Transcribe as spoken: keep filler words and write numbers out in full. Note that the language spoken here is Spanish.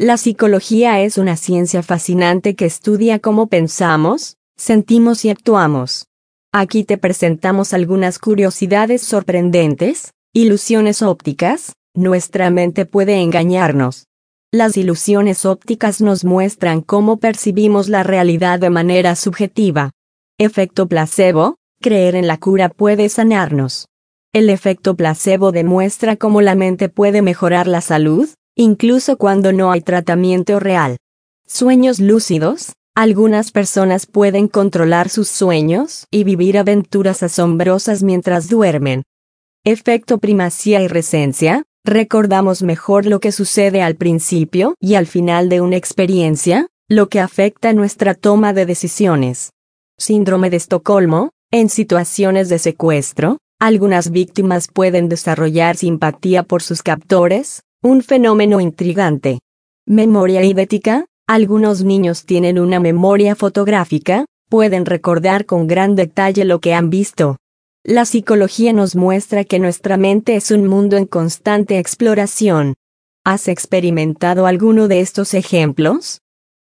La psicología es una ciencia fascinante que estudia cómo pensamos, sentimos y actuamos. Aquí te presentamos algunas curiosidades sorprendentes. Ilusiones ópticas. Nuestra mente puede engañarnos. Las ilusiones ópticas nos muestran cómo percibimos la realidad de manera subjetiva. Efecto placebo. Creer en la cura puede sanarnos. El efecto placebo demuestra cómo la mente puede mejorar la salud, incluso cuando no hay tratamiento real. Sueños lúcidos. Algunas personas pueden controlar sus sueños y vivir aventuras asombrosas mientras duermen. Efecto primacía y recencia. Recordamos mejor lo que sucede al principio y al final de una experiencia, lo que afecta nuestra toma de decisiones. Síndrome de Estocolmo. En situaciones de secuestro, algunas víctimas pueden desarrollar simpatía por sus captores, un fenómeno intrigante. Memoria idética. Algunos niños tienen una memoria fotográfica, pueden recordar con gran detalle lo que han visto. La psicología nos muestra que nuestra mente es un mundo en constante exploración. ¿Has experimentado alguno de estos ejemplos?